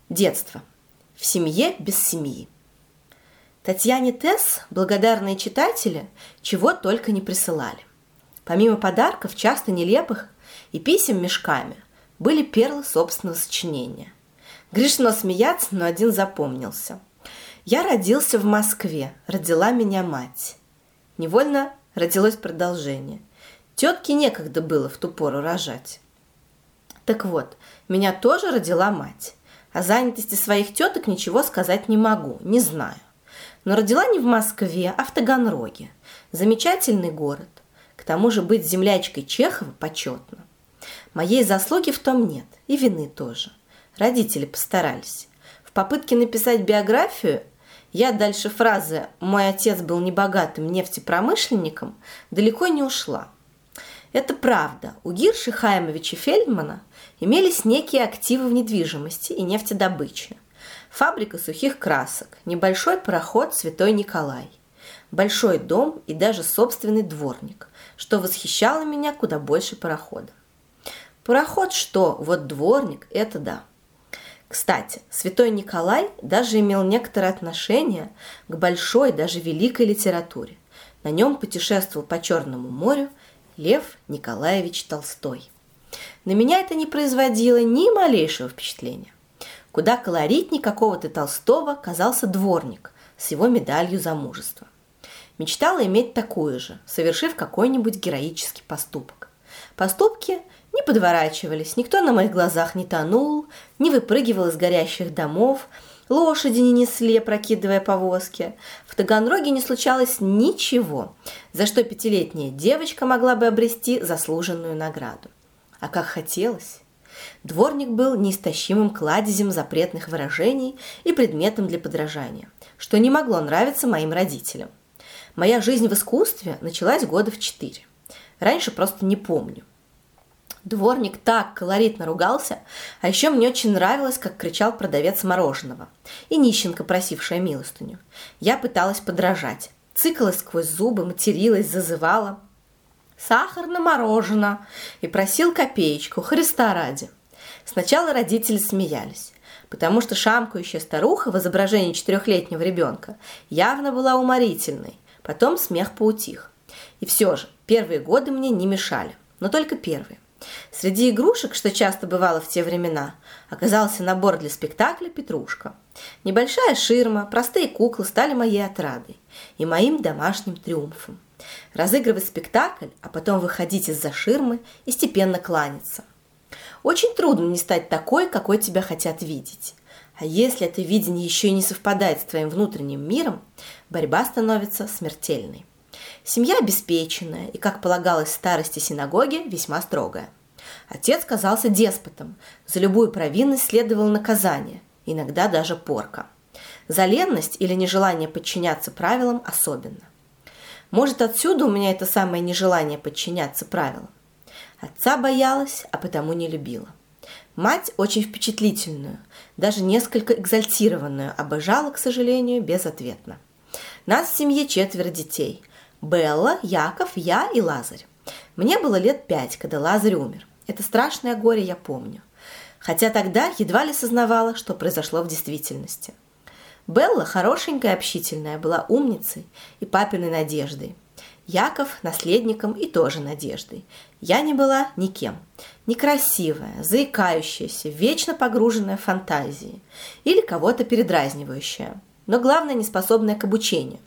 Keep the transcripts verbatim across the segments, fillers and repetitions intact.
Детство. В семье без семьи. Татьяне Тесс благодарные читатели чего только не присылали. Помимо подарков, часто нелепых, и писем мешками, были перлы собственного сочинения. Грешно смеяться, но один запомнился. «Я родился в Москве, родила меня мать». Невольно родилось продолжение. Тетке некогда было в ту пору рожать. Так вот, меня тоже родила мать. О занятости своих теток ничего сказать не могу, не знаю. Но родила не в Москве, а в Таганроге. Замечательный город. К тому же быть землячкой Чехова почетно. Моей заслуги в том нет, и вины тоже. Родители постарались. В попытке написать биографию я дальше фразы «мой отец был небогатым нефтепромышленником» далеко не ушла. Это правда, у Гирши Хаймовича Фельдмана имелись некие активы в недвижимости и нефтедобыче. Фабрика сухих красок, небольшой пароход «Святой Николай», большой дом и даже собственный дворник, что восхищало меня куда больше парохода. Пароход что, вот дворник – это да. Кстати, Святой Николай даже имел некоторое отношение к большой, даже великой литературе. На нем путешествовал по Черному морю Лев Николаевич Толстой. На меня это не производило ни малейшего впечатления. Куда колоритней какого-то Толстого казался дворник с его медалью за мужество. Мечтала иметь такую же, совершив какой-нибудь героический поступок. Поступки не подворачивались, никто на моих глазах не тонул, не выпрыгивал из горящих домов, лошади не несли, опрокидывая повозки. В Таганроге не случалось ничего, за что пятилетняя девочка могла бы обрести заслуженную награду. А как хотелось! Дворник был неистощимым кладезем запретных выражений и предметом для подражания, что не могло нравиться моим родителям. Моя жизнь в искусстве началась года в четыре. Раньше просто не помню. Дворник так колоритно ругался, а еще мне очень нравилось, как кричал продавец мороженого и нищенка, просившая милостыню. Я пыталась подражать, цыкалась сквозь зубы, материлась, зазывала «сахар на мороженое» и просил копеечку, Христа ради. Сначала родители смеялись, потому что шамкающая старуха в изображении четырехлетнего ребенка явно была уморительной, потом смех поутих. И все же первые годы мне не мешали, но только первые. Среди игрушек, что часто бывало в те времена, оказался набор для спектакля «Петрушка». Небольшая ширма, простые куклы стали моей отрадой и моим домашним триумфом. Разыгрывать спектакль, а потом выходить из-за ширмы и степенно кланяться. Очень трудно не стать такой, какой тебя хотят видеть. А если это видение еще и не совпадает с твоим внутренним миром, борьба становится смертельной. Семья обеспеченная и, как полагалось в старости синагоги, весьма строгая. Отец казался деспотом, за любую провинность следовало наказание, иногда даже порка. За ленность или нежелание подчиняться правилам особенно. Может, отсюда у меня это самое нежелание подчиняться правилам. Отца боялась, а потому не любила. Мать очень впечатлительную, даже несколько экзальтированную, обожала, к сожалению, безответно. Нас в семье четверо детей – Белла, Яков, я и Лазарь. Мне было лет пять, когда Лазарь умер. Это страшное горе я помню. Хотя тогда едва ли сознавала, что произошло в действительности. Белла, хорошенькая и общительная, была умницей и папиной надеждой. Яков – наследником и тоже надеждой. Я не была никем. Некрасивая, заикающаяся, вечно погруженная в фантазии. Или кого-то передразнивающая. Но главное, неспособная к обучению.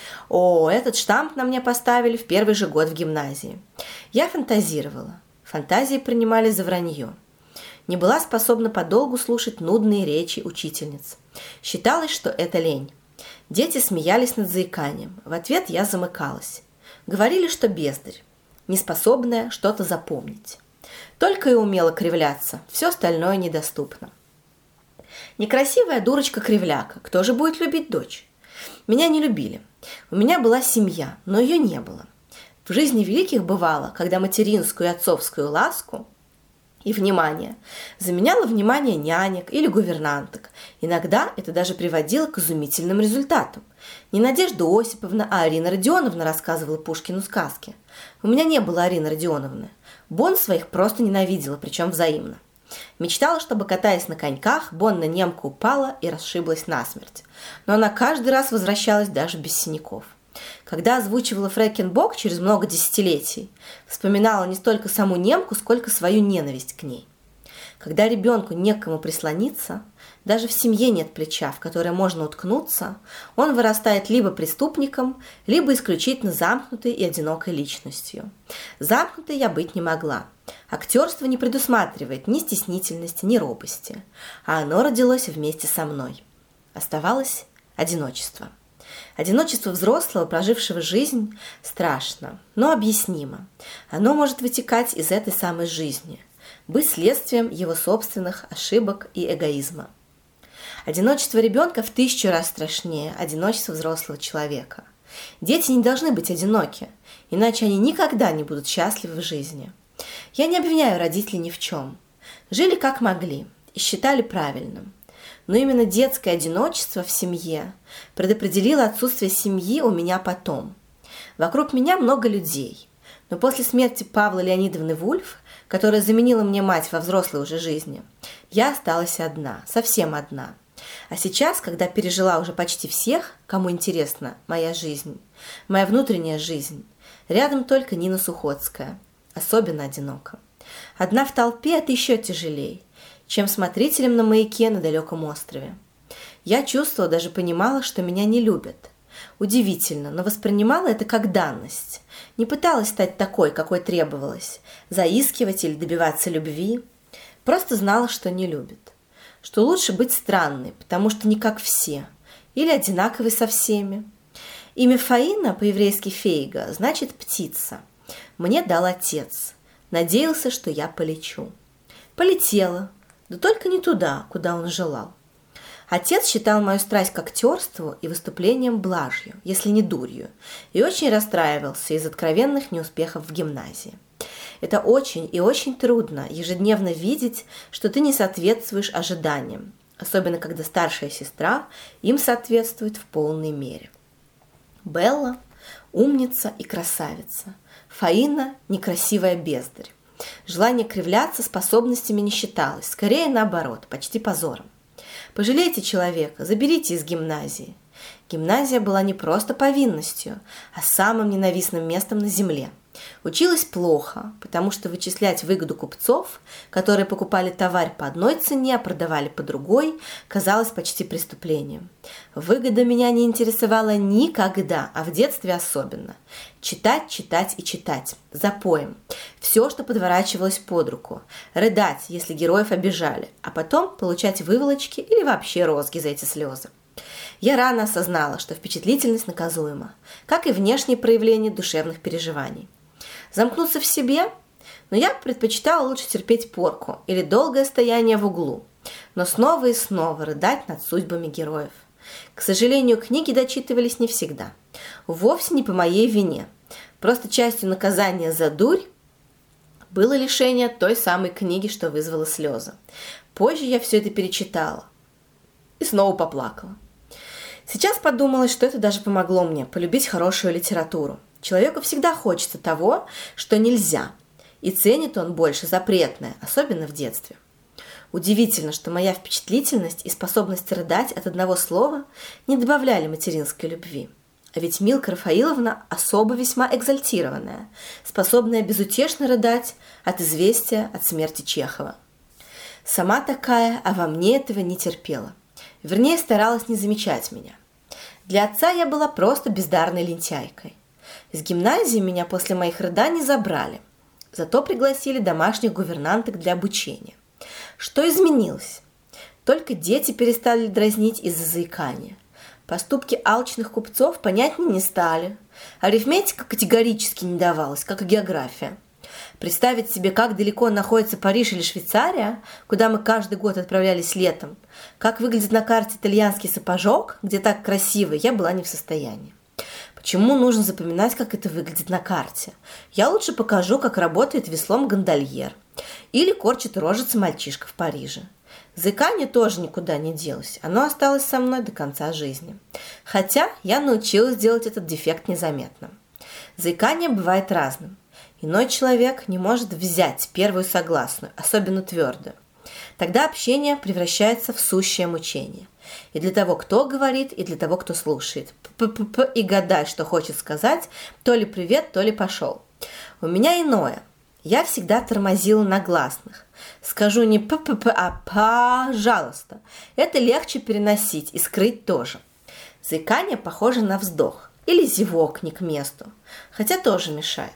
О, этот штамп на мне поставили в первый же год в гимназии. Я фантазировала. Фантазии принимали за вранье. Не была способна подолгу слушать нудные речи учительниц. Считалось, что это лень. Дети смеялись над заиканием. В ответ я замыкалась. Говорили, что бездарь, неспособная что-то запомнить. Только и умела кривляться, все остальное недоступно. Некрасивая дурочка-кривляка, кто же будет любить дочь? Меня не любили. У меня была семья, но ее не было. В жизни великих бывало, когда материнскую и отцовскую ласку и внимание заменяло внимание нянек или гувернанток. Иногда это даже приводило к изумительным результатам. Не Надежда Осиповна, а Арина Родионовна рассказывала Пушкину сказки. У меня не было Арины Родионовны. Бон своих просто ненавидела, причем взаимно. Мечтала, чтобы, катаясь на коньках, Бонна немка упала и расшиблась насмерть. Но она каждый раз возвращалась даже без синяков. Когда озвучивала Фрэкенбок через много десятилетий, вспоминала не столько саму немку, сколько свою ненависть к ней. Когда ребенку некому прислониться, даже в семье нет плеча, в которое можно уткнуться, он вырастает либо преступником, либо исключительно замкнутой и одинокой личностью. Замкнутой я быть не могла. Актерство не предусматривает ни стеснительности, ни робости, а оно родилось вместе со мной. Оставалось одиночество. Одиночество взрослого, прожившего жизнь, страшно, но объяснимо. Оно может вытекать из этой самой жизни, быть следствием его собственных ошибок и эгоизма. Одиночество ребенка в тысячу раз страшнее одиночества взрослого человека. Дети не должны быть одиноки, иначе они никогда не будут счастливы в жизни. Я не обвиняю родителей ни в чем. Жили как могли и считали правильным. Но именно детское одиночество в семье предопределило отсутствие семьи у меня потом. Вокруг меня много людей, но после смерти Павла Леонидовны Вульф, которая заменила мне мать во взрослой уже жизни, я осталась одна, совсем одна. А сейчас, когда пережила уже почти всех, кому интересна моя жизнь, моя внутренняя жизнь, рядом только Нина Сухоцкая, особенно одиноко. Одна в толпе – это еще тяжелее, чем смотрителем на маяке на далеком острове. Я чувствовала, даже понимала, что меня не любят. Удивительно, но воспринимала это как данность. Не пыталась стать такой, какой требовалось, заискивать или добиваться любви. Просто знала, что не любят. Что лучше быть странной, потому что не как все, или одинаковой со всеми. Имя Фаина, по-еврейски Фейга, значит «птица». Мне дал отец. Надеялся, что я полечу. Полетела. Да только не туда, куда он желал. Отец считал мою страсть к актерству и выступлениям блажью, если не дурью, и очень расстраивался из откровенных неуспехов в гимназии. Это очень и очень трудно ежедневно видеть, что ты не соответствуешь ожиданиям, особенно когда старшая сестра им соответствует в полной мере. Белла – умница и красавица, Фаина – некрасивая бездарь. Желание кривляться способностями не считалось, скорее наоборот, почти позором. Пожалейте человека, заберите из гимназии. Гимназия была не просто повинностью, а самым ненавистным местом на земле. Училась плохо, потому что вычислять выгоду купцов, которые покупали товар по одной цене, а продавали по другой, казалось почти преступлением. Выгода меня не интересовала никогда, а в детстве особенно. Читать, читать и читать. Запоем. Все, что подворачивалось под руку. Рыдать, если героев обижали, а потом получать выволочки или вообще розги за эти слезы. Я рано осознала, что впечатлительность наказуема, как и внешние проявления душевных переживаний. Замкнуться в себе? Но я предпочитала лучше терпеть порку или долгое стояние в углу, но снова и снова рыдать над судьбами героев. К сожалению, книги дочитывались не всегда. Вовсе не по моей вине. Просто частью наказания за дурь было лишение той самой книги, что вызвало слезы. Позже я все это перечитала и снова поплакала. Сейчас подумалось, что это даже помогло мне полюбить хорошую литературу. Человеку всегда хочется того, что нельзя, и ценит он больше запретное, особенно в детстве. Удивительно, что моя впечатлительность и способность рыдать от одного слова не добавляли материнской любви. А ведь Милка Рафаиловна особо весьма экзальтированная, способная безутешно рыдать от известия от смерти Чехова. Сама такая, а во мне этого не терпела. Вернее, старалась не замечать меня. Для отца я была просто бездарной лентяйкой. Из гимназии меня после моих рыданий забрали, зато пригласили домашних гувернанток для обучения. Что изменилось? Только дети перестали дразнить из-за заикания. Поступки алчных купцов понятнее не стали. Арифметика категорически не давалась, как и география. Представить себе, как далеко находится Париж или Швейцария, куда мы каждый год отправлялись летом, как выглядит на карте итальянский сапожок, где так красиво, я была не в состоянии. Почему нужно запоминать, как это выглядит на карте? Я лучше покажу, как работает веслом гондольер. Или корчит рожицы мальчишка в Париже. Заикание тоже никуда не делось. Оно осталось со мной до конца жизни. Хотя я научилась делать этот дефект незаметным. Заикание бывает разным. Иной человек не может взять первую согласную, особенно твердую. Тогда общение превращается в сущее мучение. И для того, кто говорит, и для того, кто слушает. П-п-п и гадай, что хочет сказать, то ли привет, то ли пошел. У меня иное. Я всегда тормозила на гласных. Скажу не п-п-п, а пожалуйста. Это легче переносить и скрыть тоже. Заикание похоже на вздох или зевок не к месту, хотя тоже мешает.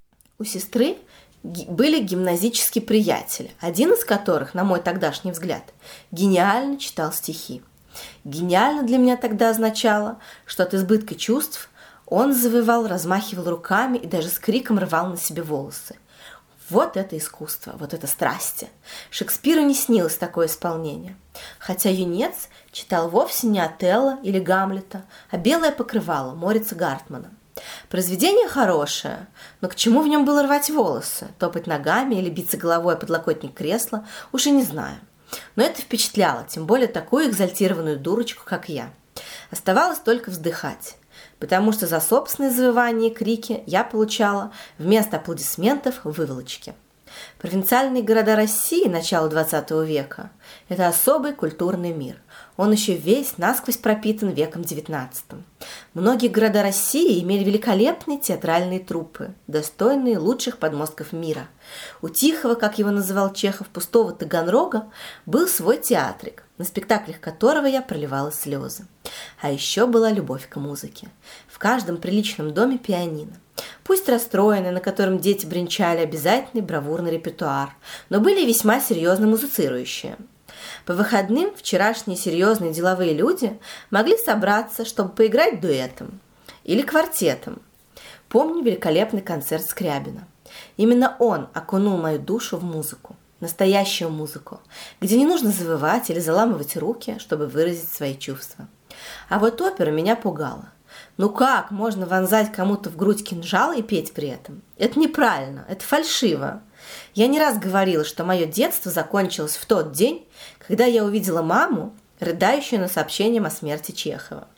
У сестры были гимназические приятели, один из которых, на мой тогдашний взгляд, гениально читал стихи. Гениально для меня тогда означало, что от избытка чувств он завывал, размахивал руками и даже с криком рвал на себе волосы. Вот это искусство, вот это страсти. Шекспиру не снилось такое исполнение. Хотя юнец читал вовсе не Отелло или Гамлета, а «Белое покрывало» Морица Гартмана. Произведение хорошее, но к чему в нем было рвать волосы, топать ногами или биться головой о подлокотник кресла, уж и не знаю. Но это впечатляло, тем более такую экзальтированную дурочку, как я. Оставалось только вздыхать, потому что за собственные завывания и крики я получала вместо аплодисментов выволочки. Провинциальные города России начала двадцатого века – это особый культурный мир. Он еще весь насквозь пропитан веком девятнадцатым. Многие города России имели великолепные театральные труппы, достойные лучших подмостков мира. У Тихого, как его называл Чехов, пустого Таганрога, был свой театрик, на спектаклях которого я проливала слезы. А еще была любовь к музыке. В каждом приличном доме пианино. Пусть расстроенный, на котором дети бренчали обязательный бравурный репертуар, но были весьма серьезно музицирующие. По выходным вчерашние серьезные деловые люди могли собраться, чтобы поиграть дуэтом или квартетом. Помню великолепный концерт Скрябина. Именно он окунул мою душу в музыку, настоящую музыку, где не нужно завывать или заламывать руки, чтобы выразить свои чувства. А вот опера меня пугала. Ну как можно вонзать кому-то в грудь кинжал и петь при этом? Это неправильно, это фальшиво. Я не раз говорила, что мое детство закончилось в тот день, когда я увидела маму, рыдающую над сообщением о смерти Чехова.